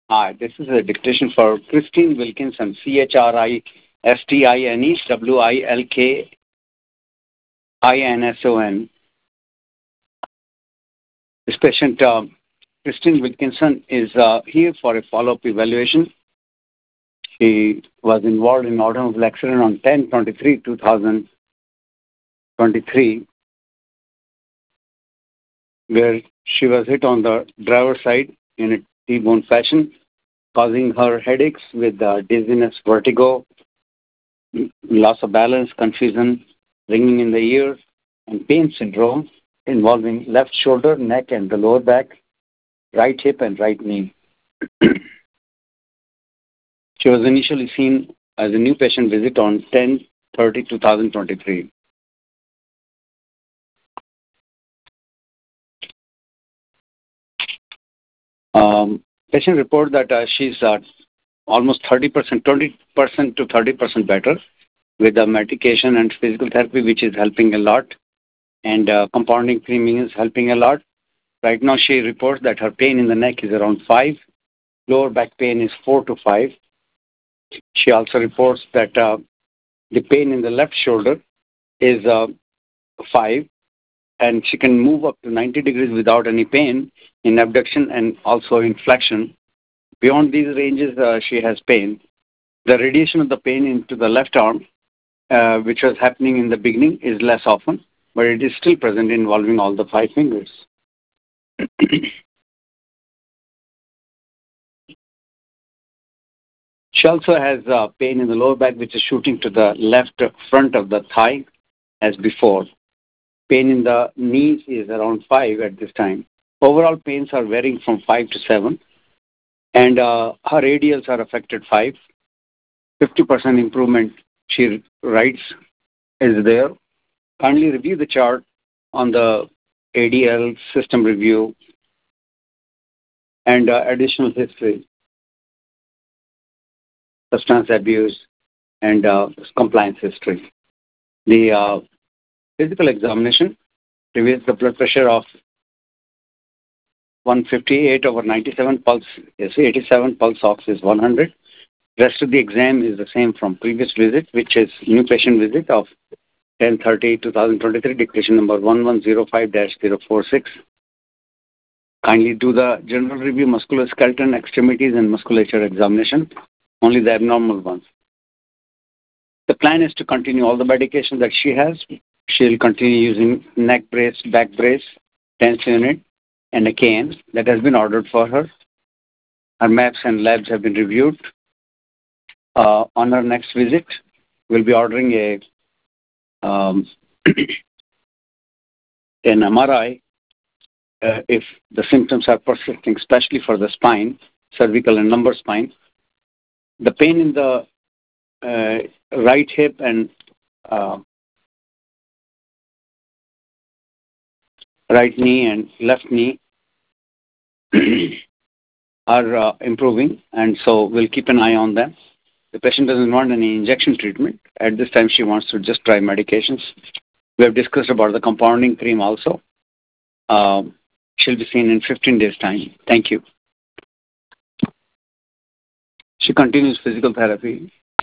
Hi, this is a dictation for Christine Wilkinson, CHRISTINE This patient, Christine Wilkinson, is here for a follow-up evaluation. She was involved in automobile accident on 10/23/2023, where she was hit on the driver's side in a T-bone fashion, causing her headaches with dizziness, vertigo, loss of balance, confusion, ringing in the ears, and pain syndrome involving left shoulder, neck, and the lower back, right hip, and right knee. She was initially seen as a new patient visit on 10/30/2023. Patient report that she's almost 30%, 20% to 30% better with the medication and physical therapy, which is helping a lot, and compounding creaming is helping a lot. Right now, she reports that her pain in the neck is around 5, lower back pain is 4 to 5. She also reports that the pain in the left shoulder is 5, and she can move up to 90 degrees without any pain in abduction and also in flexion. Beyond these ranges, she has pain. The radiation of the pain into the left arm, which was happening in the beginning, is less often, but it is still present, involving all the 5 fingers. She also has pain in the lower back, which is shooting to the left front of the thigh as before. Pain in the knees is around 5 at this time. Overall pains are varying from 5 to 7, and her ADLs are affected 5. 50% improvement, she writes, is there. Kindly review the chart on the ADL system review and additional history, substance abuse, and compliance history. The physical examination reveals the blood pressure of 158/97, pulse is 87, pulse ox is 100. Rest of the exam is the same from previous visit, which is new patient visit of 10/30/2023, dictation number 1105-046. Kindly do the general review, musculoskeletal, extremities, and musculature examination, only the abnormal ones. The plan is to continue all the medication that she has. She will continue using neck brace, back brace, TENS unit, and a cane that has been ordered for her. Her maps and labs have been reviewed. On her next visit, we'll be ordering an MRI if the symptoms are persisting, especially for the spine, cervical and lumbar spine. The pain in the right hip and right knee and left knee are improving, and so we'll keep an eye on them. The patient doesn't want any injection treatment. At this time, she wants to just try medications. We have discussed about the compounding cream also. She'll be seen in 15 days' time. Thank you. She continues physical therapy.